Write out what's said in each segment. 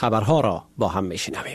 خبرها را با هم میشنویم.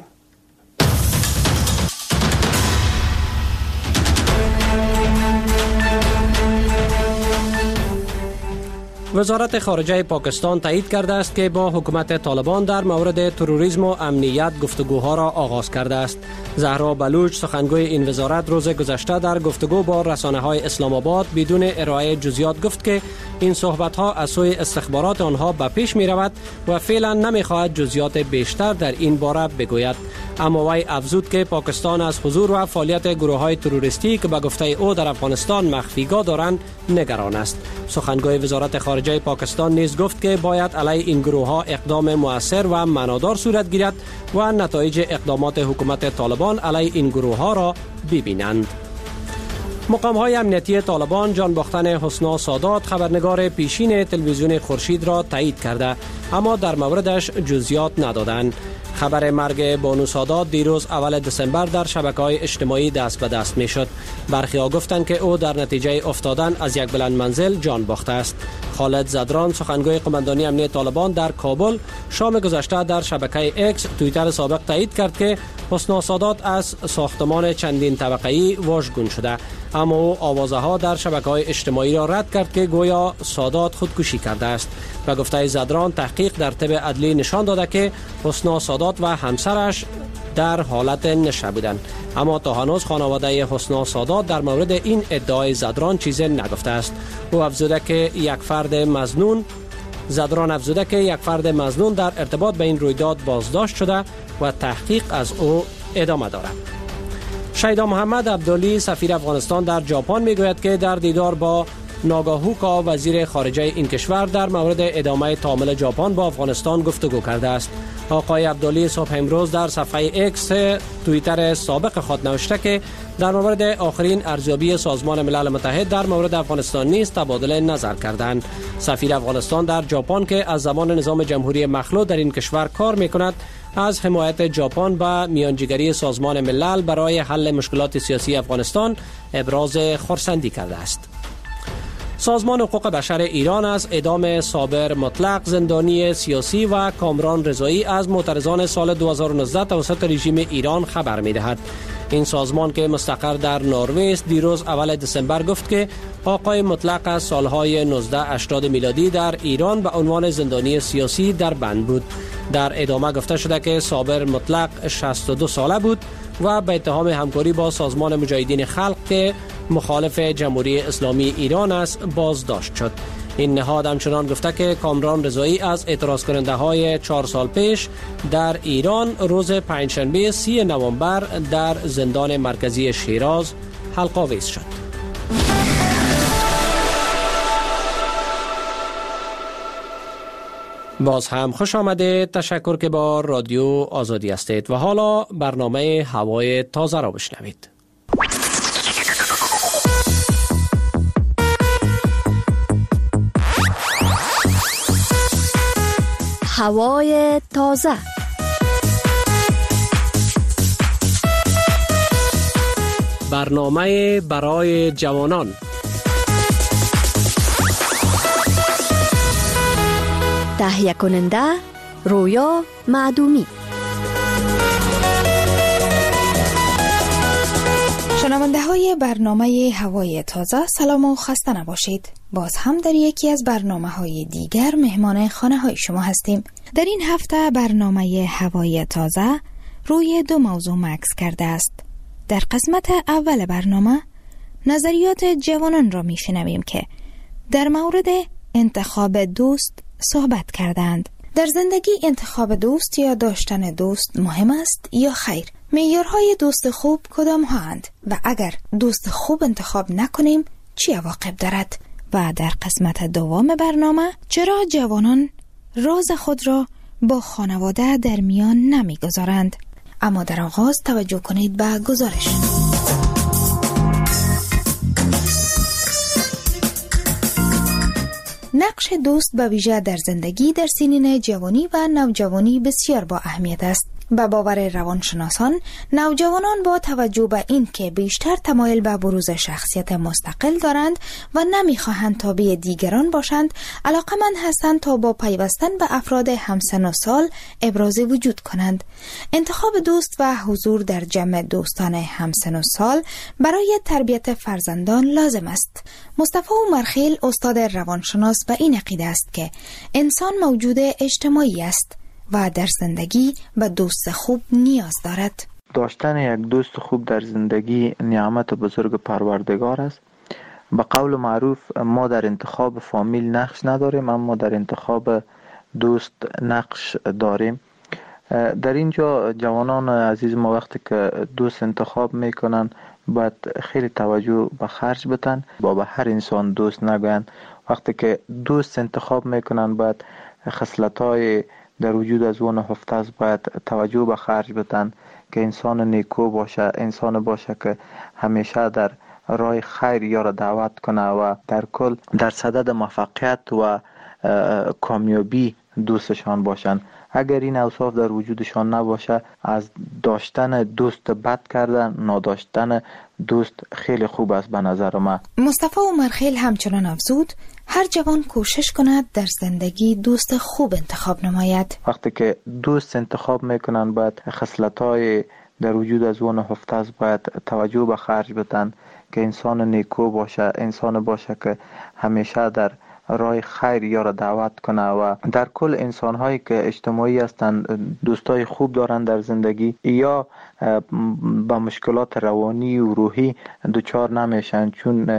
وزارت خارجه پاکستان تایید کرده است که با حکومت طالبان در مورد تروریسم و امنیت گفتگوها را آغاز کرده است. زهرا بلوچ سخنگوی این وزارت روز گذشته در گفتگو با رسانه‌های اسلام آباد بدون ارائه جزئیات گفت که این صحبت‌ها از سوی استخبارات آنها به پیش می‌رود و فعلا نمی‌خواهد جزئیات بیشتر در این باره بگوید. اما وی افزود که پاکستان از حضور و فعالیت گروه‌های تروریستی که به گفته او در افغانستان مخفیگاه دارند نگران است. سخنگوی وزارت خارجه پاکستان نیز گفت که باید علیه این گروه‌ها اقدام مؤثر و معنادار صورت گیرد و نتایج اقدامات حکومت طالبان علیه این گروه‌ها را ببینند. مقام‌های امنیتی طالبان جان باختن حسنا سادات خبرنگار پیشین تلویزیون خورشید را تایید کرده اما در موردش جزئیات ندادند. خبر مرگ بانو سادات دیروز اول دسامبر در شبکه‌های اجتماعی دست به دست می‌شد. برخی‌ها گفتند که او در نتیجه افتادن از یک بلند منزل جان باخته است. خالد زدران سخنگوی قماندانی امنیت طالبان در کابل شام گذشته در شبکه ایکس توییتر سابق تایید کرد که حسنا سادات از ساختمان چندین طبقه‌ای واژگون شده، اما او آوازه‌ها در شبکه‌های اجتماعی را رد کرد که گویا سادات خودکشی کرده است. و گفته زدران تحقیق در طب عدلی نشان داده که حسنا سادات و همسرش در حالت نشه بودند، اما تا هنوز خانواده حسنا سادات در مورد این ادعای زدران چیزی نگفته است. او افزوده که یک فرد مظنون در ارتباط به این رویداد بازداشت شده و تحقیق از او ادامه دارد. شیدا محمد عبدالی سفیر افغانستان در ژاپن میگوید که در دیدار با ناگاهوکا وزیر خارجه این کشور در مورد ادامه تعامل ژاپن با افغانستان گفتگو کرده است. آقای عبدالی صبح امروز در صفحه ایکس توییتر سابق خود نوشته که در مورد آخرین ارزیابی سازمان ملل متحد در مورد افغانستان نیز تبادل نظر کردند. سفیر افغانستان در ژاپن که از زمان نظام جمهوری مخلوع در این کشور کار میکند از حمایت ژاپن به میانجیگری سازمان ملل برای حل مشکلات سیاسی افغانستان ابراز خرسندی کرده است. سازمان حقوق بشر ایران از اعدام صابر مطلق زندانی سیاسی و کامران رضایی از معترضان سال 2019 توسط رژیم ایران خبر می‌دهد. این سازمان که مستقر در نروژ است دیروز اول دسامبر گفت که آقای مطلق از سالهای 1980 میلادی در ایران به عنوان زندانی سیاسی در بند بود. در ادامه گفته شده که صابر مطلق 62 ساله بود و به اتهام همکاری با سازمان مجاهدین خلق که مخالف جمهوری اسلامی ایران است بازداشت شد. این نهاد همچنان گفته که کامران رضایی از اعتراض کننده های 4 سال پیش در ایران روز پنجشنبه 30 نوامبر در زندان مرکزی شیراز حلق‌آویز شد. باز هم خوش آمده. تشکر که با رادیو آزادی هستید و حالا برنامه هوای تازه را بشنوید. هوای تازه. برنامه برای جوانان. تهیه کننده رویا معدومی. شنونده های برنامه هوای تازه سلام و خسته نباشید. باز هم در یکی از برنامه های دیگر مهمان خانه های شما هستیم. در این هفته برنامه هوای تازه روی 2 موضوع مکس کرده است. در قسمت اول برنامه نظریات جوانان را می شنویم که در مورد انتخاب دوست صحبت کردند. در زندگی انتخاب دوست یا داشتن دوست مهم است یا خیر؟ معیارهای دوست خوب کدام هستند و اگر دوست خوب انتخاب نکنیم چی عواقب دارد؟ و در قسمت دوم برنامه چرا جوانان راز خود را با خانواده در میان نمیگذارند؟ اما در آغاز توجه کنید به گزارش. نقش دوست به ویژه در زندگی در سنین جوانی و نوجوانی بسیار با اهمیت است. به باور روانشناسان، نوجوانان با توجه به این که بیشتر تمایل به بروز شخصیت مستقل دارند و نمیخواهند تابع دیگران باشند، علاقمند هستند تا با پیوستن به افراد همسن و سال ابراز وجود کنند. انتخاب دوست و حضور در جمع دوستان همسن و سال برای تربیت فرزندان لازم است. مصطفی عمرخیل استاد روانشناس به این عقیده است که انسان موجود اجتماعی است و در زندگی به دوست خوب نیاز دارد. داشتن یک دوست خوب در زندگی نعمت بزرگ پروردگار است. به قول معروف ما در انتخاب فامیل نقش نداریم، اما در انتخاب دوست نقش داریم. در اینجا جوانان عزیز ما وقتی که دوست انتخاب میکنن باید خیلی توجه به خرج بدن، با به هر انسان دوست نگویند. وقتی که دوست انتخاب میکنن باید خصلت‌های در وجود از اون هفته است باید توجه به خرج بدن که انسان نیکو باشه، انسان باشه که همیشه در راه خیر یارا دعوت کنه و در کل در صدد موفقیت و کامیابی دوستشان باشن. اگر این اوصاف در وجودشان نباشه، از داشتن دوست بد کردن نداشتن دوست خیلی خوب است به نظر من. مصطفی عمرخیل همچنان افزود هر جوان کوشش کند در زندگی دوست خوب انتخاب نماید. وقتی که دوست انتخاب میکنن باید خصلت‌های در وجود از اون هفته است باید توجه به خرج بدن که انسان نیکو باشه، انسان باشه که همیشه در راه خیر یارا دعوت کنه و در کل انسان‌هایی که اجتماعی هستند دوستای خوب دارن در زندگی یا با مشکلات روانی و روحی دچار نمیشن، چون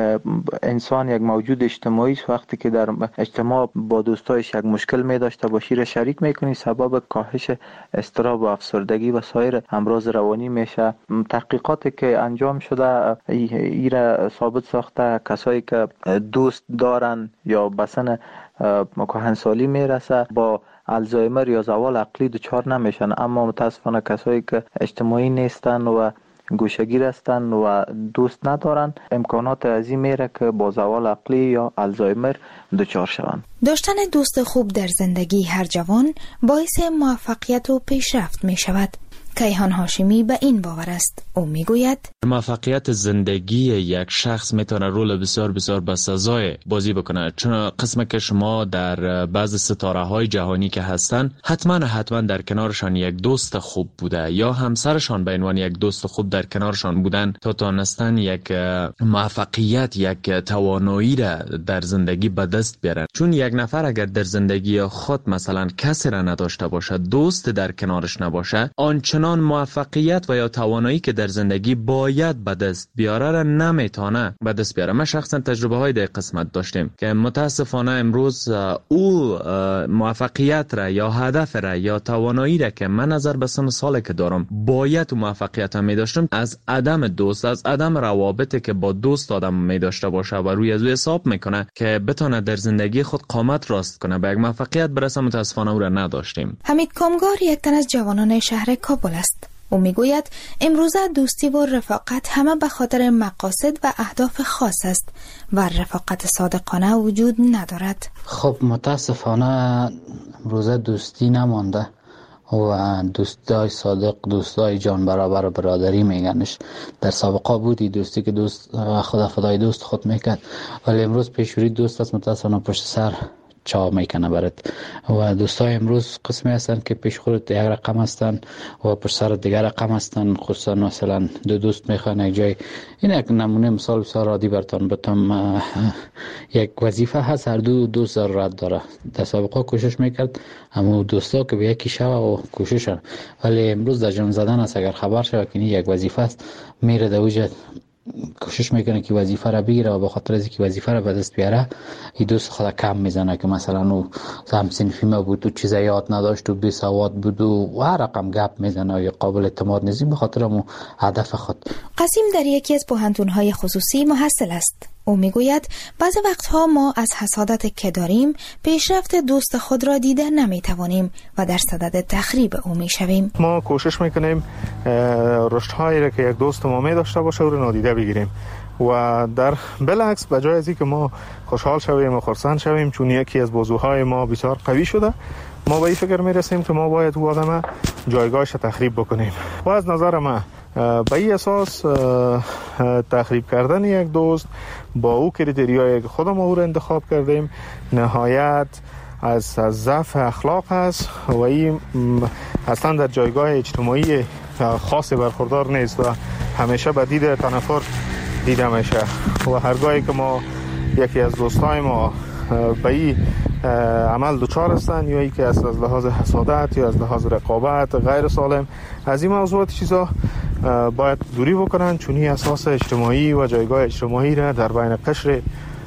انسان یک موجود اجتماعی است. وقتی که در اجتماع با دوستایش یک مشکل می داشته باشی را شریک میکنی، سبب کاهش اضطراب و افسردگی و سایر امراض روانی میشه. تحقیقاتی که انجام شده ایره ثابت ساخته کسایی که دوست دارن یا بسن کهنسالی میرسه با الزایمر یا زوال عقلی دچار نمیشن، اما متاسفانه کسایی که اجتماعی نیستن و گوشه‌گیر هستند و دوست ندارن امکانات عظیم میره که با زوال عقلی یا الزایمر دچار شوند. داشتن دوست خوب در زندگی هر جوان باعث موفقیت و پیشرفت می شود. کیهان هاشمی به این باور است. او میگوید موفقیت زندگی یک شخص میتونه رول بسیار بسیار بسزای بازی بکنه، چون قسم که شما در بعض ستاره های جهانی که هستن حتما در کنارشان یک دوست خوب بوده یا همسرشان به عنوان یک دوست خوب در کنارشان بودن تا تونستن یک موفقیت، یک توانایی را در زندگی به دست بیارن. چون یک نفر اگر در زندگی خود مثلا کسی را نداشته باشه، دوست در کنارش نباشه، آنچنان موفقیت و یا توانایی که در زندگی باید به دست بیاره را نمیتونه به دست بیاره. ما شخصا تجربه های در قسمت داشتیم که متاسفانه امروز او موفقیت را یا هدف را یا توانایی را که من نظر به سن سالی که دارم باید موفقیت هم می داشتم، از عدم دوست، از عدم روابطی که با دوست آدم می داشته باشه و روی از او حساب میکنه که بتونه در زندگی خود قامت راست کنه به یک موفقیت برسه، متاسفانه او را نداشتیم. حمید کامگار یک تن از جوانان شهر کابل است. او میگوید امروزه دوستی و رفاقت همه به خاطر مقاصد و اهداف خاص است و رفاقت صادقانه وجود ندارد. خب متاسفانه امروزه دوستی نمانده و دوستای صادق، دوستای جان برابر برادری میگنش. در سابقه بودی دوستی که دوست خدا فدای دوست خود میکرد، ولی امروز پیشوری دوست است متاسفانه پشت سر چا میکنه برات. و دوستای امروز قسمی هستن که پیش خودت یک رقم هستن و پشت سر دیگر رقم هستن. خصوصا مثلا دو دوست میخوان یک جای، این یک نمونه مثال بسیار عادی براتون بتم. یک وظیفه هست، هر دو دوست ضرورت داره. در سابقه کوشش میکرد اما دوستا که به یکی شوه و کوششن، ولی امروز در جمع زدن است. اگر خبر شوه که یک وظیفه است میره در وجه کوشش میکنه که وظیفه را بگیره و به خاطر از اینکه وظیفه را به دست بیاره این دوست خود کم میزنه که مثلا او هم صنفی ما بود و چیز یاد نداشت و بی سواد بود و هر رقم گپ میزنه یا قابل اعتماد نیست به خاطر مو هدف خود. قاسم در یکی از پوهنتون‌های خصوصی محصل است. او میگوید بعضی وقتها ما از حسادت که داریم پیشرفت دوست خود را دیده نمیتوانیم و در صدد تخریب او میشویم. ما کوشش میکنیم رشدهایی را که یک دوست ما می داشته باشه او را نادیده بگیریم و در بالعکس به جای از اینکه ما خوشحال شویم و خرسند شویم چون یکی از بازوهای ما بسیار قوی شده، ما به این فکر میرسیم که ما باید او آدم جایگاهش تخریب بکنیم. و از نظر من به این اساس تخریب کردن یک دوست با او کریتریایی که خودم او را انتخاب کردیم نهایت از ضعف اخلاق است و این اصلا در جایگاه اجتماعی خاصی برخوردار نیست و همیشه به دید تنفر دیده میشه. و هرگاهی که ما یکی از دوستای ما به این عمل دچار هستند یا اینکه از لحاظ حسادت یا از لحاظ رقابت غیر سالم از این موضوعات چیزا باید دوری بکنن، چون این اساس اجتماعی و جایگاه اجتماعی را در بین قشر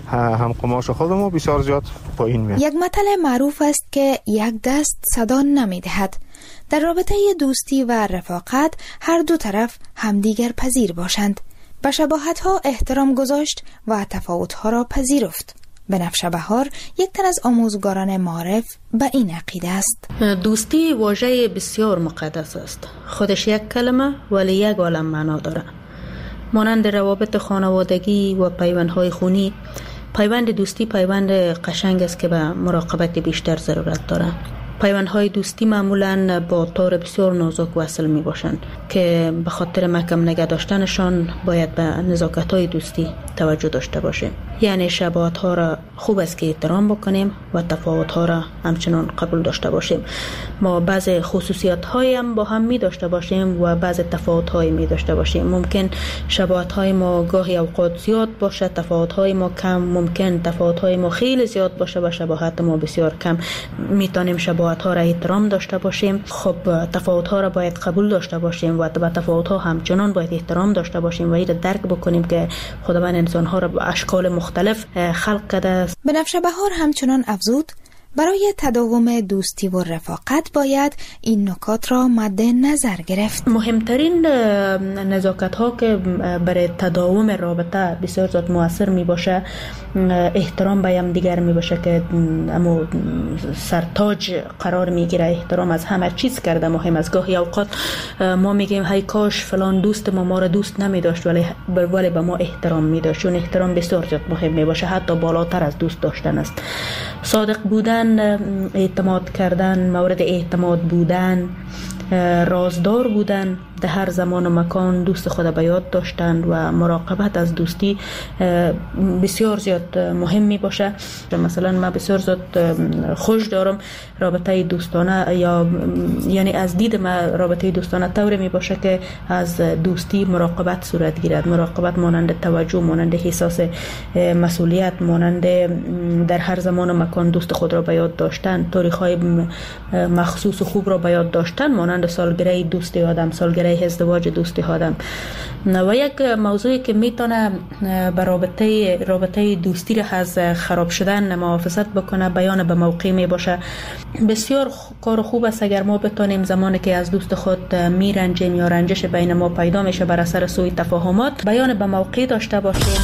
همقماش خودمون بسیار زیاد پایین میاد. یک متل معروف است که یک دست صدا نمیدهد. در رابطه دوستی و رفاقت هر دو طرف همدیگر پذیر باشند، به شباهت‌ها احترام گذاشت و تفاوت‌ها را پذیرفت. بنفشه بهار یک تن از آموزگاران معارف به این عقیده است. دوستی واژه بسیار مقدس است. خودش یک کلمه ولی یک عالم معنا داره. مانند روابط خانوادگی و پیوندهای خونی، پیوند دوستی پیوند قشنگ است که به مراقبت بیشتر ضرورت داره. پیوندهای دوستی معمولاً با طور بسیار نازک وصل می باشند که به خاطر محکم نگه داشتنشان باید به نزاکت‌های دوستی توجه داشته باشیم. یعنی شباهت‌ها را خوب است که احترام بکنیم و تفاوت‌ها را همچنان قبول داشته باشیم. ما بعض خصوصیات‌هایی هم با هم می داشته باشیم و بعض تفاوت‌هایی می داشته باشیم. ممکن شباهت‌های ما گاهی اوقات زیاد باشه، تفاوت‌های ما کم. ممکن تفاوت‌های ما خیلی زیاد باشه و شباهت ما بسیار کم. می‌تونیم شباهت‌ها را احترام داشته باشیم. خب تفاوت‌ها را باید قبول داشته باشیم و به تفاوت‌ها همچنان باید احترام داشته باشیم و این را درک بکنیم که خداوند انسان‌ها را به اشکال مختلف خلق کرده است. بنفشه بهار همچنان افزود برای تداوم دوستی و رفاقت باید این نکات را مد نظر گرفت. مهمترین نزاکت ها که برای تداوم رابطه بسیار زیاد مؤثر می باشه احترام به هم دیگر می باشه که اما سرتاج قرار می گیره. احترام از همه چیز کرده مهم است. گاهی اوقات ما میگیم هی کاش فلان دوست ما را دوست نمی داشت ولی به ما احترام می داشت، چون احترام بسیار زیاد مهم می باشه، حتی بالاتر از دوست داشتن است. صادق بودن، اعتماد کردن، مورد اعتماد بودن، رازدار بودن، در هر زمان و مکان دوست خود به یاد داشتن و مراقبت از دوستی بسیار زیاد مهم می باشه. مثلا من بسیار زیاد خوش دارم رابطه دوستانه یعنی از دید من رابطه دوستانه طوری می باشه که از دوستی مراقبت صورت گیرد. مراقبت مانند توجه، مانند احساس مسئولیت، مانند در هر زمان و مکان دوست خود را به یاد داشتن، تاریخ‌های مخصوص و خوب را به یاد داشتن، مانند سالگره دوستی آدم، سالگره ازدواج دوستی آدم. و یک موضوعی که میتونه به رابطه دوستی را از خراب شدن محافظت بکنه بیان به موقع می باشه. بسیار کار خوب است اگر ما بتونیم زمانی که از دوست خود میرنجیم یا رنجش بین ما پیدا میشه بر اثر سوء تفاهمات بیان به موقع داشته باشیم.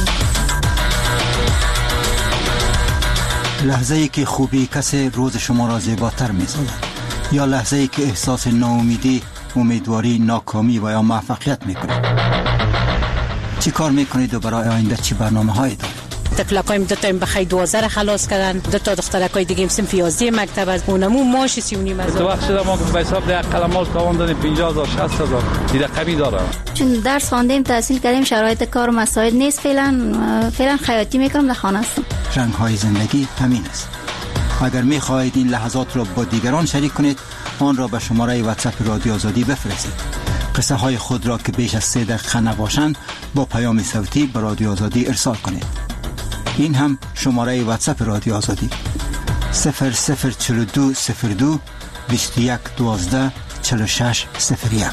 لحظه ای که خوبی کسی روز شما را زیباتر می‌سازد یا لحظه ای که احساس ناامیدی، امیدواری، ناکامی و یا موفقیت میکنید. چی کار میکنید و برای آینده چی برنامه‌هایی دارید؟ تکلکایم دو تا بخیر 12 خلاص کردن، دو تا دخترکای دیگه صنف 11 مکتب از اونمو ماش 39,000. تو وقت شده ما به حساب ده قلمال کاوندن 50,000 60,000 دیگه قوی داره. چون درس خواندیم، تحصیل کردیم، شرایط کار و مساعد نیست. فعلا خیاطی میکنم، در خانه هستم. رنگ‌های زندگی همین است. اگر می‌خواهید این لحظات را با دیگران شریک کنید، آن را به شماره واتساپ رادیو آزادی بفرستید. قصه های خود را که بیش از 3 دقیقه نباشند با پیام صوتی به رادیو آزادی ارسال کنید. این هم شماره واتساپ رادیو آزادی 004202 21 12 46 01.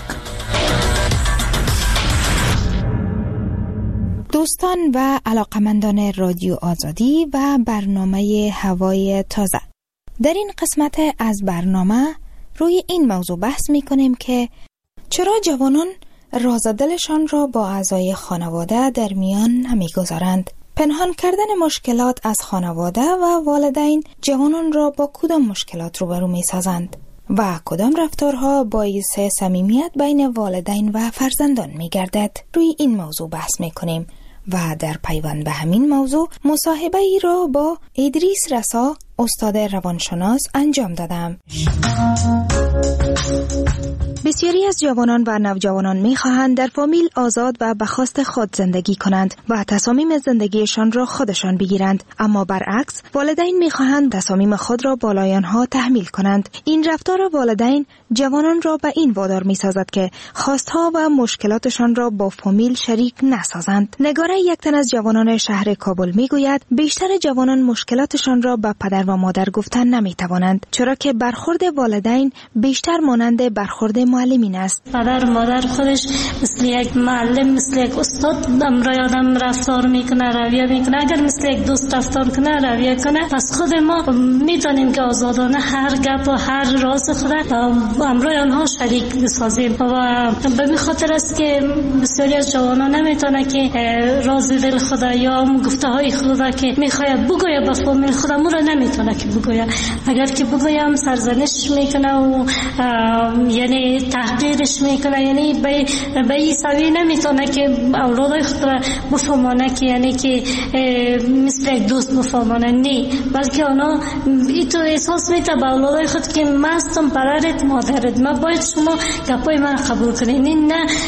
دوستان و علاقمندان رادیو آزادی و برنامه هوای تازه، در این قسمت از برنامه روی این موضوع بحث می کنیم که چرا جوانان راز دلشان را با اعضای خانواده در میان نمی گذارند. پنهان کردن مشکلات از خانواده و والدین جوانان را با کدام مشکلات روبرو می سازند و کدام رفتارها باعث صمیمیت بین والدین و فرزندان می گردد. روی این موضوع بحث می کنیم و در پیوند به همین موضوع مصاحبه ای را با ادریس رسا استاد روانشناس انجام دادم. بسیاری از جوانان و نوجوانان می‌خواهند در فامیل آزاد و به خواست خود زندگی کنند و تصامیم زندگیشان را خودشان بگیرند، اما برعکس والدین می‌خواهند تصامیم خود را بالای آنها تحمیل کنند. این رفتار والدین جوانان را به این وادار می‌سازد که خواستها و مشکلاتشان را با فامیل شریک نسازند. نگاره یک تن از جوانان شهر کابل می‌گوید بیشتر جوانان مشکلاتشان را به پدر و مادر گفتن نمی‌توانند، چرا که برخورد والدین بیشتر مانند برخورد معلمین است. پدر و مادر خودش مثل یک معلم، مثل یک استاد امرای آدم رفتار میکنه، رویه میکنه. اگر مثل یک دوست رفتار کنه، رویه کنه، پس خود ما میتونیم که آزادانه هر گپ و هر راز خود امرای آنها شریک بسازیم. و به این خاطر است که بسیاری از جوانان نمیتونه که راز دل خود یا گفته های خود که میخواد بگوید به فامیل خود امو را نمیتونه که بگوید. اگر که بگویم سرزنش میکنه و یعنی تحقیرش میکنه، یعنی به این سوی نمیتونه که اولادای خود را بفهمانه که یعنی که مثل یک دوست بفهمانه، نه، بلکه اونا ایتو احساس میته به اولادای خود که من هستم پدرت مادرت، من باید شما گپای من قبول کنین.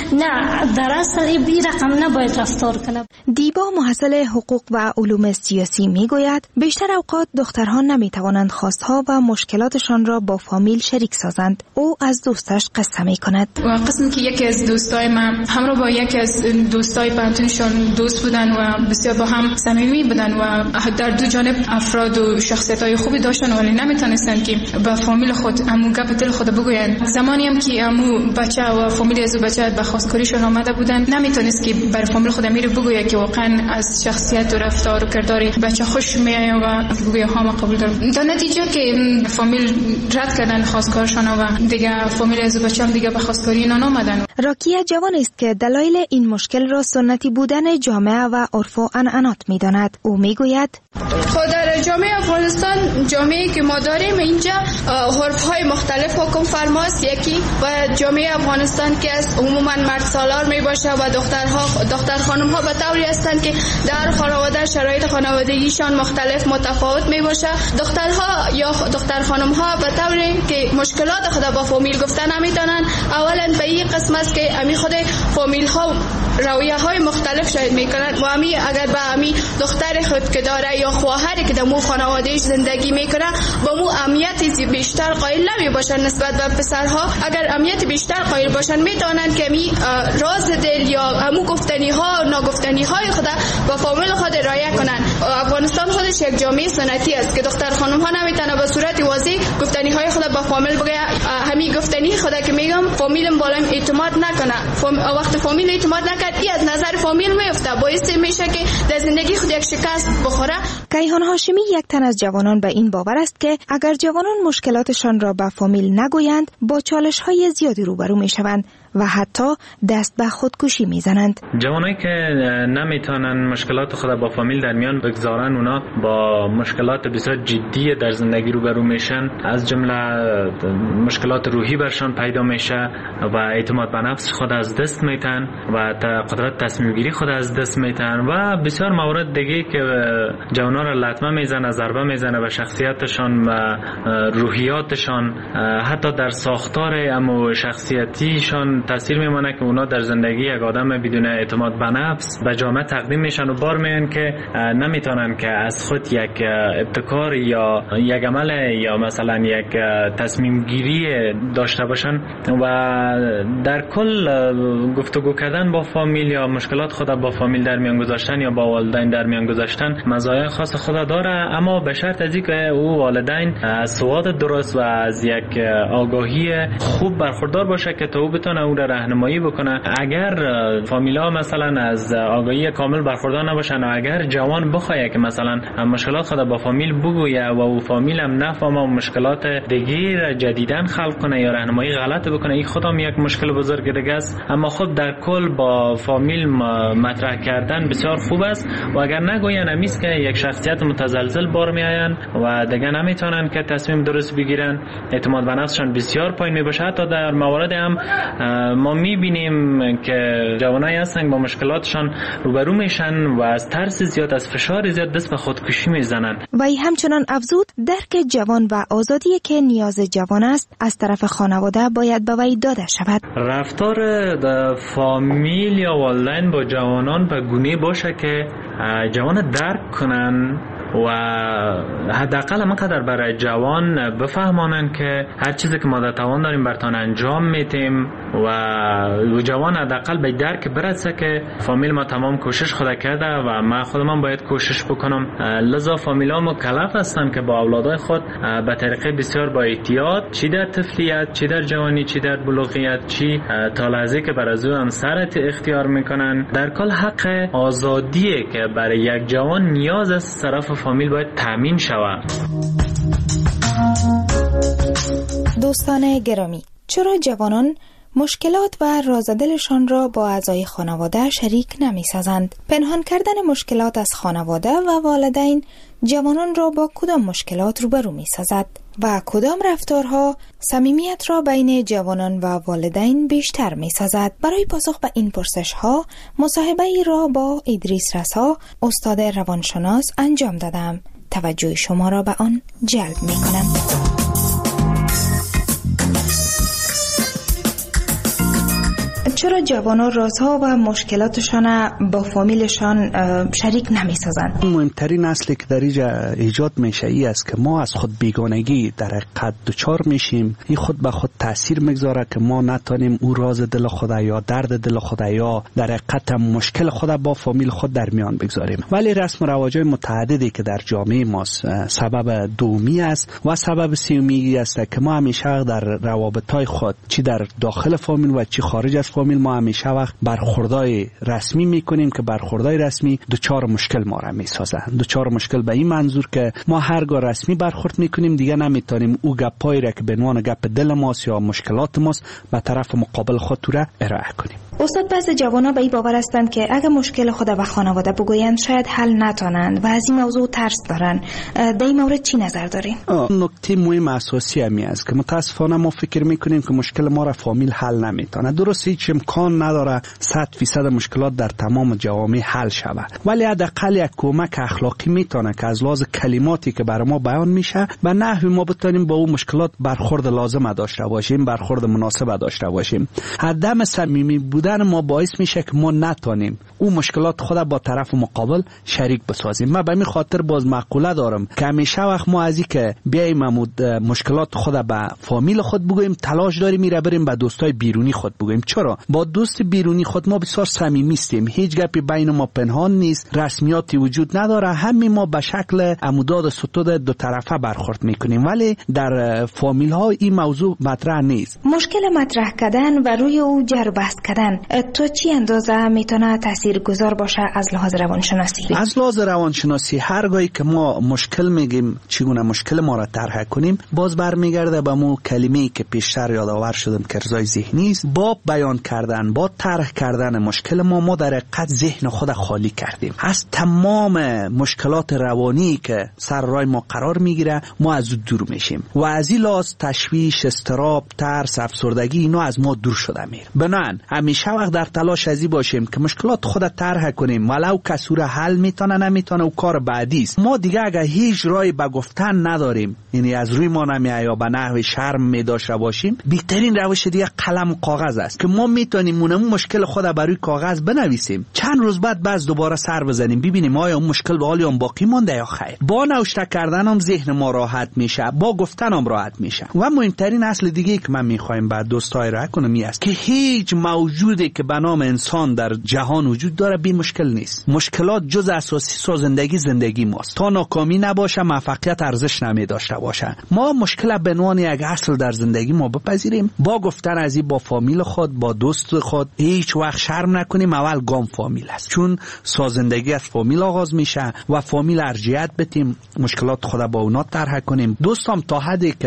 نه در اصل این رقم نباید رفتار کنه. دیبا محصل حقوق و علوم سیاسی میگوید بیشتر اوقات دخترها نمیتوانند خواستها و مشکلاتشان را با فامیل شریک سازند. او از دوستش قصه میکند. قسمی که یکی از دوستای من همراه با یکی از دوستای پنتونشون دوست بودن و بسیار با هم صمیمی بودن و در دو جانب افراد و شخصیت‌های خوبی داشتن، ولی نمیتونستن که با فامیل خود امو گپ دل خود بگوین. زمانی هم که امو بچه و فامیل از بچه به خواستگاریشون آمده بودن، نمیتونست که بر فامیل خود امیر بگوید که واقعا از شخصیت و رفتار و کردار بچه خوش میاد و بگوید ها ما قبول دارم. در نتیجه که فامیل رد کردن خواستگارشون و دیگه فامیل از بچه هم دیگه به خواستگاری اینا نامدن. راکیه جوان است که دلایل این مشکل را سنتی بودن جامعه و عرف و عنعنات می‌داند. او میگوید خود در جامعه افغانستان، جامعه‌ای که ما داریم اینجا عرف‌های مختلف حکم فرماست. یکی و جامعه افغانستان که از عموما مرد سالار میباشه و دختر خانم‌ها به طوری هستند که در خانواده شرایط خانوادگیشان مختلف متفاوت میباشه. دخترها یا دختر خانم‌ها به طوری که مشکلات خود با فامیل گفتن نمیتونن. اولا به این قسم است که امی خود فامیل ها رویه‌های مختلف شاید میکنن و امی اگر به امی دختر خود که داره یا خواهری که در مو خانوادهش زندگی میکنه با مو اهمیت بیشتر قائل نمیباشن نسبت به پسرها. اگر اهمیت بیشتر قائل باشن میتونن که امی راز دل یا امو گفتنی ها ناگفتنی های خود با فامیل خود رعایت کنن. افغانستان خودش یک جامعه سنتی است که دختر خانم ها نمیتونه به صورت واضح گفتنی های خود با فامیل بگه. همین گفتنی خود که میگم فامیلم بالایم اعتماد نکنه. وقت فامیل اعتماد نکرد ای از نظر فامیل میفته، باعث میشه که در زندگی خود یک شکست بخوره. کیهان هاشمی یک تن از جوانان به این باور است که اگر جوانان مشکلاتشان را به فامیل نگویند با چالش‌های زیادی روبرو میشوند و حتی دست به خودکشی میزنند. جوانایی که نمیتونن مشکلات خود با فامیل در میان بگذارن، اونا با مشکلات بسیار جدی در زندگی روبرو میشن، از جمله مشکلات روحی برشان پیدا میشه و اعتماد به نفس خود از دست میتن و قدرت تصمیم گیری خود از دست میتن و بسیار موارد دیگه که جوانا را لطمه میزنه، ضربه میزنه به شخصیتشان و روحیاتشان، حتی در ساختار اما شخصیتیشان تاثیر میمونه که اونا در زندگی یک آدم بدون اعتماد به نفس به جامعه تقدیم میشن و بار میان که نمیتونن که از خود یک ابتکار یا یک عمل یا مثلا یک تصمیم گیری داشته باشن و در کل گفتگو کردن با فامیل یا مشکلات خود با فامیل در میان گذاشتن یا با والدین در میان گذاشتن مزایای خاص خود داره، اما به شرط از اینکه او والدین از سواد درست و از یک آگاهی خوب برخوردار باشه که تا او بتونه او را راهنمایی بکنه. اگر فامیلا مثلا از آگاهی کامل برخوردار نباشن و اگر جوان بخواد که مثلا مشکلات خود با فامیل بگویه و او فامیل هم نفهمه و مشکلات دیگه جدیدن خلق کنه یا راهنمایی غلط بکنه، این خودم یک مشکل بزرگ بزرگ دیگه است، اما خب در کل با فامیل مطرح کردن بسیار خوب است و اگر نگوین امیست که یک شخصیت متزلزل بار میآیند و دیگه نمیتونن که تصمیم درست بگیرن، اعتماد به نفسشان بسیار پایین میباشه. حتی در موارد هم ما میبینیم که جوانایی هستن با مشکلاتشان روبرو میشن و از ترس زیاد، از فشار زیاد دست به خودکشی میزنن. و همچنان افزود درک جوان و آزادی که نیاز جوان است از طرف خانواده باید به وی داده شود. رفتار فامیل یا والدین با جوانان به گونه باشه که جوان درک کنن و حداقل همانقدر برای جوان بفهمانن که هر چیزی که ما در توان داریم برتان انجام میتیم و جوان حداقل به درک برسه که فامیل ما تمام کوشش خود کرده و ما خودمان باید کوشش بکنم. لذا فامیل ها مکلف هستن که با اولادای خود به طریقه بسیار با احتیاط، چی در طفلیت، چی در جوانی، چی در بلوغیت، چی تا لحظه که برای او همسرت اختیار میکنن، در کل حق آزادیه که برای یک جوان نیاز از طرف فامیل باید تامین شود. دوستان گرامی، چرا جوانان مشکلات و رازدلشان را با اعضای خانواده شریک نمی سازند؟ پنهان کردن مشکلات از خانواده و والدین جوانان را با کدام مشکلات روبرو می سازد و کدام رفتارها صمیمیت را بین جوانان و والدین بیشتر می سازد؟ برای پاسخ به این پرسش ها مصاحبه ای را با ادریس رسا، استاد روانشناس انجام دادم. توجه شما را به آن جلب می کنم. چرا جوانان رازها و مشکلاتشان با فامیلشان شریک نمی سازند؟ مهمترین اصلی که در اینجا ایجاد میشه ای است که ما از خود بیگانگی در حقیقت دچار میشیم. این خود به خود تاثیر میگذاره که ما نتونیم او راز دل خود یا درد دل خود یا در حقیقت مشکل خود با فامیل خود در میان بگذاریم. ولی رسم و رواج‌های متعددی که در جامعه ما سبب دومی است و سبب سومی است که ما همیشه در روابط‌های خود چی در داخل فامیل و چی خارج از فامیل ما همیشه وقت برخوردای رسمی میکنیم که برخوردای رسمی دوچار مشکل ما را میسازند. دوچار مشکل به این منظور که ما هرگاه رسمی برخورد میکنیم دیگه نمیتونیم او گپایی را که به عنوان گپ دل ماست یا مشکلات ماست به طرف مقابل خود را ارائه کنیم. استاد، بعضی جوانا به این باور هستند که اگه مشکل خود به خانواده بگویند شاید حل نتونند و از این موضوع ترس دارن. در این مورد چی نظر دارین؟ نکته مهم اساسی همی است که متاسفانه ما فکر میکنیم که مشکل ما را فامیل حل نمیتونه. درست هیچ امکان نداره 100% مشکلات در تمام جوامع حل شود، ولی حداقل یک کمک اخلاقی میتونه که از لحاظ کلماتی که برای ما بیان میشه و نحوی ما بتونیم با اون مشکلات برخورد لازم داشته باشیم، برخورد مناسب داشته باشیم. عدم صمیمی بودن ما باعث میشه که ما نتونیم اون مشکلات خود با طرف مقابل شریک بسازیم. من به این خاطر باز مقوله دارم که همیشه وقت ما از این که بیایم مشکلات خود به فامیل خود بگوییم تلاش داریم میره بریم به دوستای بیرونی خود بگوییم. چرا؟ با دوست بیرونی خود ما بسیار صمیمی هستیم، هیچ گپی بین ما پنهان نیست، رسمیاتی وجود نداره، همین ما به شکل عموداد ستود دو طرفه برخورد میکنیم، ولی در فامیل ها این موضوع مطرح نیست. مشکل مطرح کردن و روی او جر بحث کردن تو چی اندازه میتونه تاثیرگذار باشه از لحاظ روانشناسی؟ از لحاظ روانشناسی هرگاهی که ما مشکل میگیم چگونه مشکل ما را طرح کنیم، باز برمیگرده به مو کلمه‌ای که پیشتر یادآور شدم که ارضای ذهنی است. با بیان کردن، با طرح کردن مشکل ما در حقیقت ذهن خود خالی کردیم از تمام مشکلات روانی که سر راه ما قرار میگیره. ما از دور میشیم و از این لحاظ تشویش، اضطراب، ترس، افسردگی اینا از ما دور شده میره. بنان همیشه وقت در تلاش ازی باشیم که مشکلات خود طرح کنیم، ولو کسی را حل میتونه نمیتونه و کار بعدی است. ما دیگه اگه هیچ راهی به گفتن نداریم، یعنی از روی ما نمیاد یا به نحو شرم میداشته باشیم، بهترین روش دیگه قلم و کاغذ است که ما میتونیم اون مشکل خود بر روی کاغذ بنویسیم، چند روز بعد باز دوباره سر بزنیم ببینیم آیا اون مشکل به حال باقی مونده یا خیر. با نوشته کردن هم ذهن ما راحت میشه، با گفتن هم راحت میشه. و مهمترین اصل دیگه که من میخوایم بعد دوستای را کنم است که هیچ موجودی که به نام انسان در جهان وجود داره بی مشکل نیست. مشکلات جز اساسی سازندگی زندگی ماست. تا ناکامی نباشه موفقیت ارزش نمیداشته باشه. ما مشکل به عنوان یک اصل در زندگی ما بپذیریم، با گفتن از این با فامیل خود، با دوست خود هیچ وقت شرم نکنیم. اول گام فامیل است، چون سازندگی از فامیل آغاز میشه و فامیل ارجحیت بدیم، مشکلات خود با اونا طرح کنیم. دوستام تا حدی که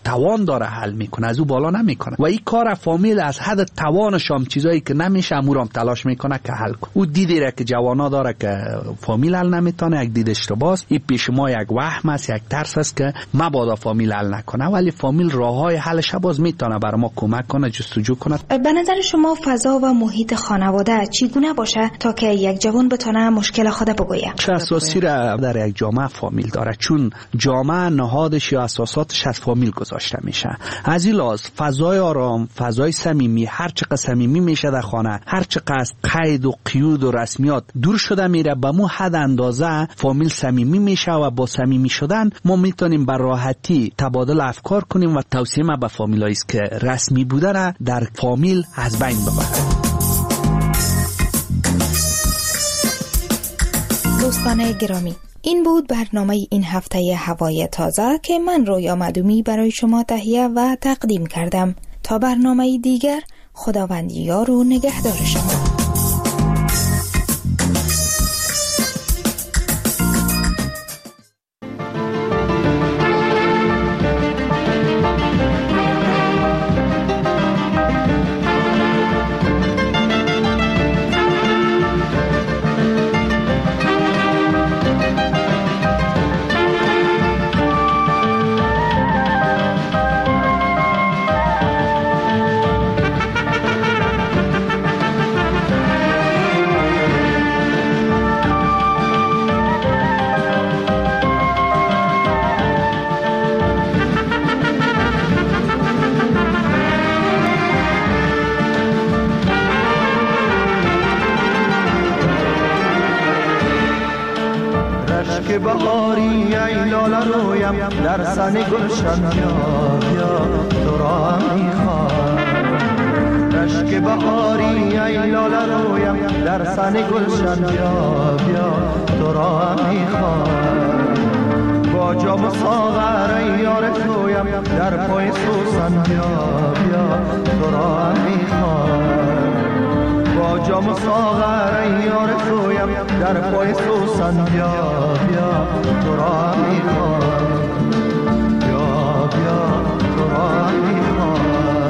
توان داره حل میکنه، از او بالا نمیکنه. و این کار فامیل از حد توانش هم چیزایی که نمیشه امورم تلاش میکنه که حل کنه. او دیدی را که جوانا داره که فامیل حل نمیتونه، یک دید اشتباهه. این پیش ما یک وهم است، یک ترس است که مبادا فامیل حل نکنه، ولی فامیل راههای حلش باز میتونه برای ما کمک کنه، جستجو کنه. به نظر شما فضا و محیط خانواده چگونه باشه تا که یک جوان بتونه مشکل خود بگویه؟ چه اساسی را در یک جامعه فامیل داره، چون جامعه نهادش یا اساساتش از فامیل گذاشته میشه. از این لحاظ فضای آرام، فضای صمیمی، هر چقدر صمیمی میشه در خانه، هر چقدر از قید و قیود و رسمیات دور شده میره، به مو حد اندازه فامیل صمیمی میشه و با صمیمی شدن ما میتونیم بر راحتی تبادل افکار کنیم و توصیه ما به فامیلایی است که رسمی بودن در فامیل از بین ببره. دوستان گرامی، این بود برنامه این هفته هوای تازه که من رویا معدومی برای شما تهیه و تقدیم کردم. تا برنامه دیگر، خداوند یار و نگهدار شما. که بهاری ای لاله رویم در سن گلشن بیا بیا تو را میخوام. رشک بهاری ای لاله رویم در سن گلشن بیا بیا تو را میخوام. با جام ساغر ای یار تویم در پای سوسن بیا بیا تو را میخوام. با جام ساغر ای یار تویم در پای سوسن بیا بیا تو را میخوام. بیا بیا تو را میخوام.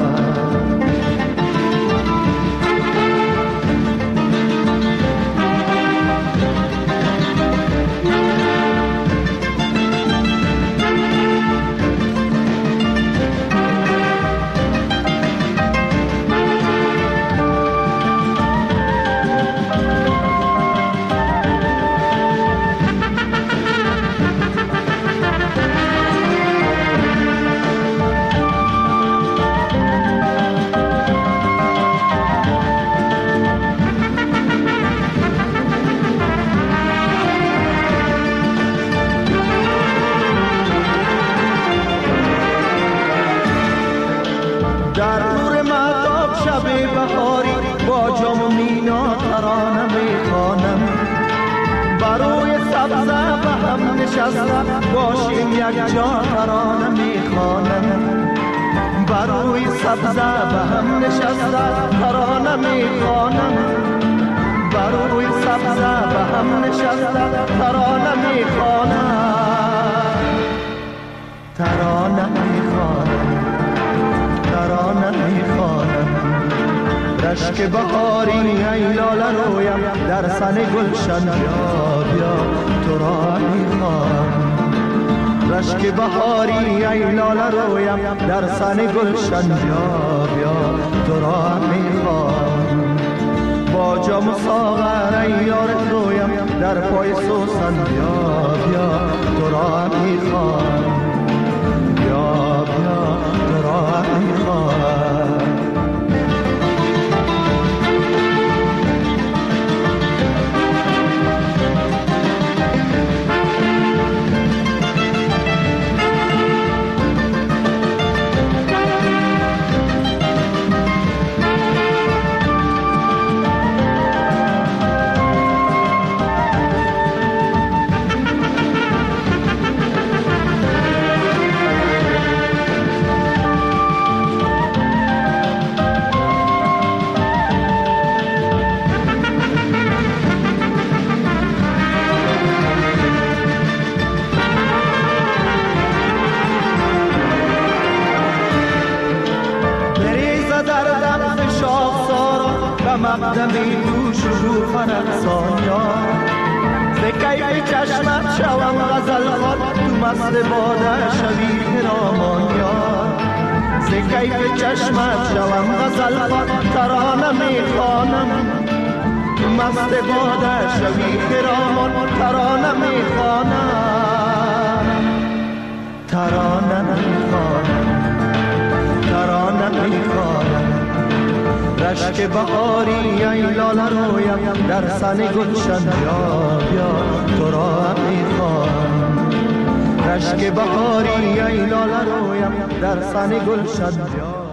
باشیم یک جا ترانه میخوانم. بروی سبزه به هم نشسته ترانه میخوانم. بروی سبزه به هم نشسته ترانه میخوانم. ترانه میخوانم. ترانه میخوانم. رشک بهاری ای لاله رویم در سن گلشن بیا بیا تو را میخوام. رشک بهاری ای لاله رویم در سن گلشن بیا بیا تو را میخوام. با جام ساغر ای یار تویم در پای سوسن بیا بیا تو را میخوام. بیا بیا تو را میخوام. به مقدمی تو شکوفه رقصان یار ز کیف چشمت شوم غزل خوان تو مست باده شوی خرامان یار ز کیف چشمت شوم غزل خوان ترانه میخوانم تو مست باده شوی خرامان ترانه میخوانم ترانه میخوانم ترانه میخوانم رشک بهاری ای لاله رویم در سن گلشن یا تو را میخوانم رشک بهاری ای لاله رویم در سن گلشن